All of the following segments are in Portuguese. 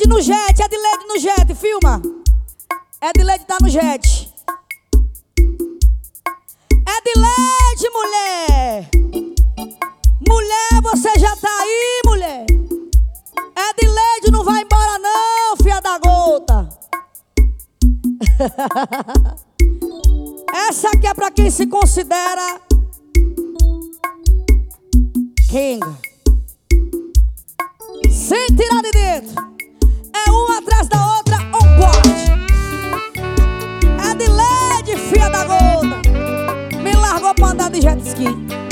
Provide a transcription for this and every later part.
Edileide no jet, Edileide no jet, filma. Edileide tá no jet. Edileide, mulher. Mulher, você já tá aí, mulher. Edileide não vai embora não, filha da gota. Essa aqui é pra quem se considera King. Sem tirar de dentro. É uma atrás da outra, on board. Edileide, filha da gota, me largou pra andar de jet ski.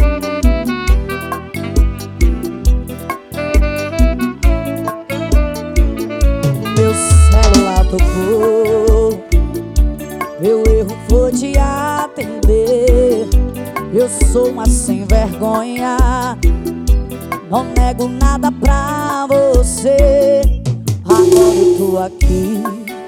Meu celular tocou, meu erro foi te atender. Eu sou uma sem vergonha, não nego nada pra você. Agora eu tô aqui,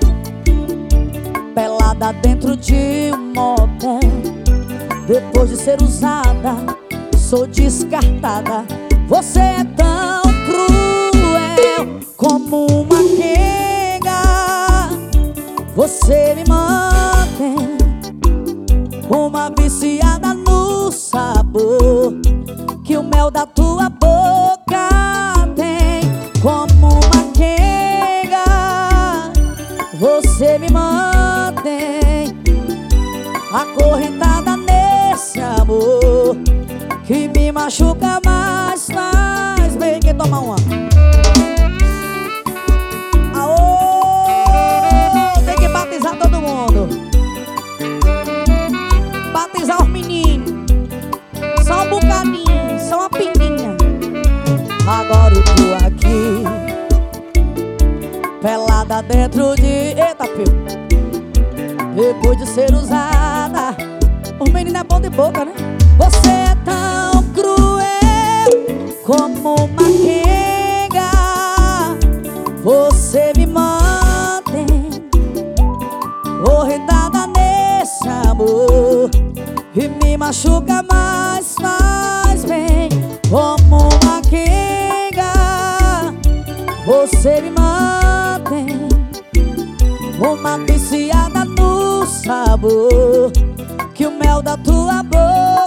pelada dentro de um motel. Depois de ser usada, sou descartada. Você é tão cruel como uma quenga. Você me mantém uma viciada no sabor que o mel da tua boca tem. Como uma quenga, você me mantém acorrentada nesse amor que me machuca mais, faz bem. Quem toma uma? Aô, tem que batizar todo mundo. Batizar os meninos. Só um bocadinho, só uma pininha. Agora eu tô aqui, pelada dentro de... Eita, filho. Depois de ser usada, o menino é bom de boca, né? Você é tão cruel como uma quenga. Você me mantém correntada nesse amor e me machuca mais, faz bem. Como uma quenga, você me mantém uma viciada no sabor que o mel da tua boca